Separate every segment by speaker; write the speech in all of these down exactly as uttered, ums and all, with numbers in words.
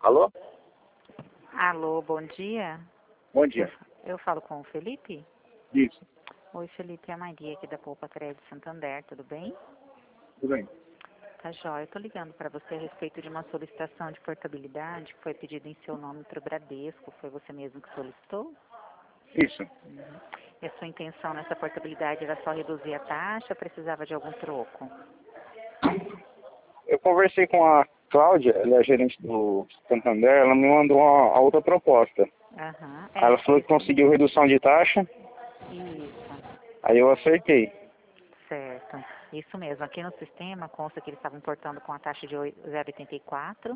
Speaker 1: Alô?
Speaker 2: Alô, bom dia.
Speaker 1: Bom dia.
Speaker 2: Eu falo com o Felipe?
Speaker 1: Isso,
Speaker 2: Oi, Felipe, é a Maria aqui da Poupa Crédito Santander, tudo bem?
Speaker 1: tudo bem.
Speaker 2: Tá jóia, eu tô ligando para você a respeito de uma solicitação de portabilidade que foi pedida em seu nome para o Bradesco. Foi você mesmo que solicitou?
Speaker 1: Isso.
Speaker 2: Uhum. E a sua intenção nessa portabilidade era só reduzir a taxa ou precisava de algum troco?
Speaker 1: Eu conversei com a Cláudia, ela é a gerente do Santander, ela me mandou uma, a outra proposta.
Speaker 2: Aham,
Speaker 1: Aí ela
Speaker 2: é,
Speaker 1: falou que
Speaker 2: isso
Speaker 1: conseguiu
Speaker 2: mesmo.
Speaker 1: redução de taxa,
Speaker 2: Isso,
Speaker 1: aí eu acertei.
Speaker 2: certo. Isso mesmo. Aqui no sistema consta que eles estavam portando com a taxa de zero vírgula oitenta e quatro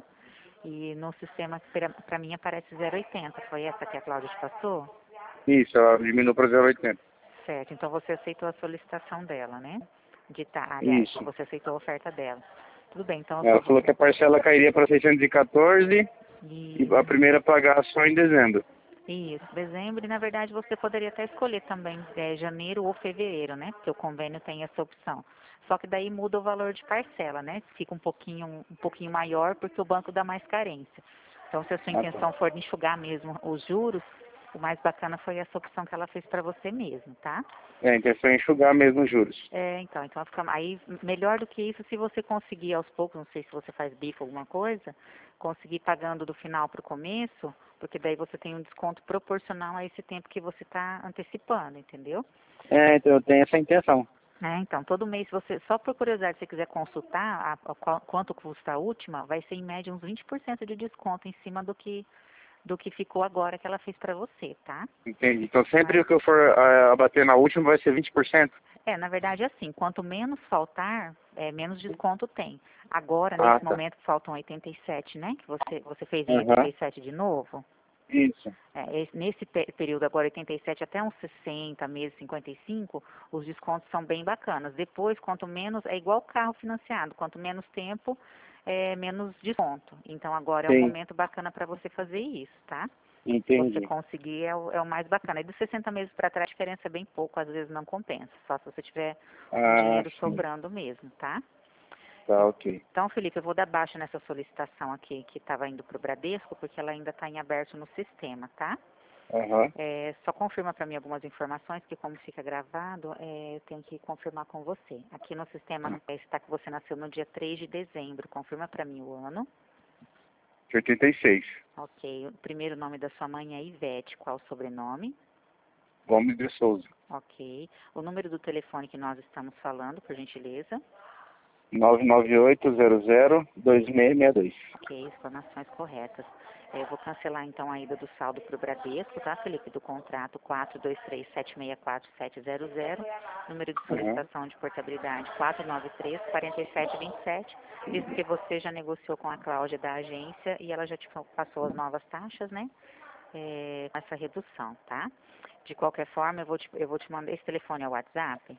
Speaker 2: e no sistema, para mim, aparece zero vírgula oitenta. Foi essa que a Cláudia te passou?
Speaker 1: Isso, ela diminuiu para zero vírgula oitenta.
Speaker 2: Certo, então você aceitou a solicitação dela, né? De tá, aliás,
Speaker 1: Isso.
Speaker 2: você aceitou a oferta dela. Tudo bem, então eu só
Speaker 1: Ela
Speaker 2: vou...
Speaker 1: falou que a parcela cairia para seiscentos e quatorze e a
Speaker 2: Isso,
Speaker 1: primeira a pagar só em dezembro.
Speaker 2: isso, dezembro, e na verdade você poderia até escolher também é, janeiro ou fevereiro, né? Porque o convênio tem essa opção. Só que daí muda o valor de parcela, né? Fica um pouquinho, um pouquinho maior porque o banco dá mais carência. Então, se a sua
Speaker 1: Ah, tá.
Speaker 2: intenção for enxugar mesmo os juros, o mais bacana foi essa opção que ela fez para você mesmo, tá?
Speaker 1: É, a intenção é enxugar mesmo os juros.
Speaker 2: É, então, então fica aí melhor do que isso se você conseguir aos poucos, não sei se você faz bico alguma coisa, conseguir pagando do final para o começo, porque daí você tem um desconto proporcional a esse tempo que você está antecipando, entendeu?
Speaker 1: É, então eu tenho essa intenção.
Speaker 2: É, então, todo mês você, só por curiosidade, se você quiser consultar a, a, qual- quanto custa a última, vai ser em média uns vinte por cento de desconto em cima do que do que ficou agora que ela fez para você, tá?
Speaker 1: Entendi. Então sempre
Speaker 2: Mas
Speaker 1: que eu for ah, abater na última vai ser vinte por cento?
Speaker 2: é, na verdade, é assim, quanto menos faltar, é, menos desconto tem. Agora,
Speaker 1: Ah,
Speaker 2: nesse
Speaker 1: tá.
Speaker 2: momento, faltam oitenta e sete, né? Que você, você fez em
Speaker 1: Aham.
Speaker 2: oitenta e sete de novo.
Speaker 1: Isso.
Speaker 2: É, esse- nesse pe- período agora, oitenta e sete até uns sessenta meses, cinquenta e cinco, os descontos são bem bacanas. Depois, quanto menos, é igual carro financiado, quanto menos tempo, é, menos desconto. Então, agora é um
Speaker 1: Sim,
Speaker 2: momento bacana para você fazer isso, tá? Se você
Speaker 1: entendi.
Speaker 2: conseguir, é o, é o mais bacana. E dos sessenta meses para trás, a diferença é bem pouco, às vezes não compensa. Só se você tiver um
Speaker 1: Ah,
Speaker 2: dinheiro
Speaker 1: sim.
Speaker 2: sobrando mesmo, tá?
Speaker 1: Tá, ok.
Speaker 2: Então, Felipe, eu vou dar baixa nessa solicitação aqui que estava indo para o Bradesco, porque ela ainda está em aberto no sistema, tá?
Speaker 1: Aham.
Speaker 2: É, só confirma para mim algumas informações, que como fica gravado, é, eu tenho que confirmar com você. Aqui no sistema
Speaker 1: Tá.
Speaker 2: é, está que você nasceu no dia três de dezembro. Confirma para mim o ano.
Speaker 1: De oitenta e seis.
Speaker 2: Ok. O primeiro nome da sua mãe é Ivete. Qual o sobrenome?
Speaker 1: Gomes de Souza.
Speaker 2: Ok. O número do telefone que nós estamos falando, por gentileza.
Speaker 1: nove nove oito zero zero dois seis seis dois.
Speaker 2: Ok, informações corretas. Eh, Eu vou cancelar então a ida do saldo para o Bradesco, tá, Felipe? Do contrato quatro dois três sete seis quatro sete zero zero, número de
Speaker 1: Aham.
Speaker 2: solicitação de portabilidade quatro nove três quatro sete dois sete, visto que você já negociou com a Cláudia da agência e ela já te passou as novas taxas, né? Eh, com essa redução, tá? De qualquer forma, eu vou te, eu vou te mandar. Esse telefone é o WhatsApp?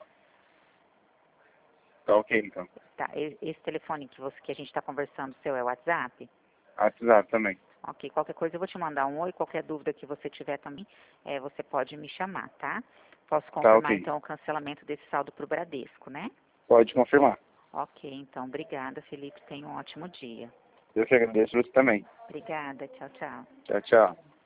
Speaker 1: Tá ok, então.
Speaker 2: Tá, e- esse telefone que, você, que a gente está conversando, seu é o WhatsApp?
Speaker 1: WhatsApp também.
Speaker 2: Ok, qualquer coisa eu vou te mandar um oi, qualquer dúvida que você tiver também, é, você pode me chamar, tá? Posso
Speaker 1: Tá
Speaker 2: confirmar
Speaker 1: ok.
Speaker 2: então o cancelamento desse saldo para o Bradesco, né?
Speaker 1: Pode confirmar.
Speaker 2: Ok, então, obrigada, Felipe, tenha um ótimo dia.
Speaker 1: Eu que agradeço você também.
Speaker 2: Obrigada, tchau, tchau.
Speaker 1: Tchau, tchau.